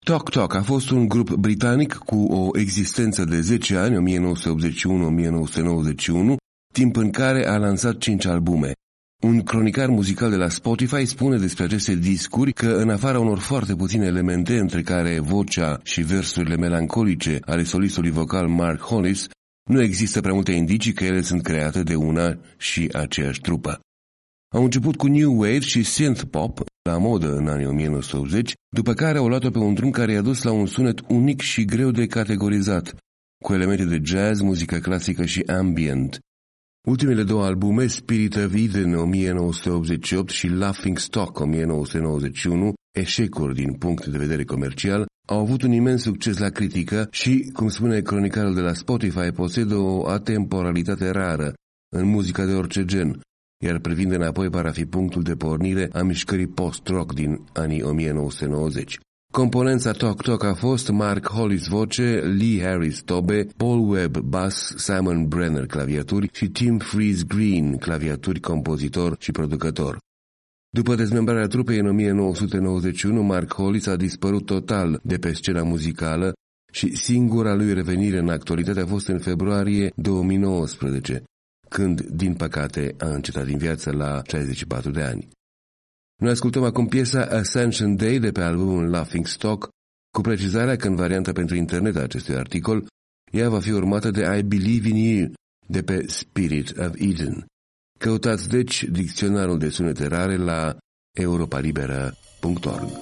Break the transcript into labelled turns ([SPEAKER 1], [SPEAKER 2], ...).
[SPEAKER 1] Tok Tok a fost un grup britanic cu o existență de 10 ani, 1981-1991, timp în care a lansat 5 albume. Un cronicar muzical de la Spotify spune despre aceste discuri că, în afara unor foarte puține elemente, între care vocea și versurile melancolice ale solistului vocal Mark Hollis, nu există prea multe indicii că ele sunt create de una și aceeași trupă. Au început cu New Wave și Synth Pop, la modă în anii 1980, după care au luat-o pe un drum care i-a dus la un sunet unic și greu de categorizat, cu elemente de jazz, muzică clasică și ambient. Ultimele 2 albume, Spirit of Eden 1988 și Laughing Stock 1991, eșecuri din punct de vedere comercial, au avut un imens succes la critică și, cum spune cronicarul de la Spotify, posedă o atemporalitate rară în muzica de orice gen, iar privind înapoi par a fi punctul de pornire a mișcării post-rock din anii 1990. Componența Tok Tok a fost Mark Hollis voce, Lee Harris tobe, Paul Webb bass, Simon Brenner claviaturi și Tim Freeze Green claviaturi, compozitor și producător. După dezmembrarea trupei în 1991, Mark Hollis a dispărut total de pe scena muzicală și singura lui revenire în actualitate a fost în februarie 2019, când, din păcate, a încetat din viață la 64 de ani. Noi ascultăm acum piesa Ascension Day de pe albumul Laughing Stock, cu precizarea că în varianta pentru internet a acestui articol, ea va fi urmată de I Believe in You de pe Spirit of Eden. Căutați deci dicționarul de sunete rare la europalibera.org.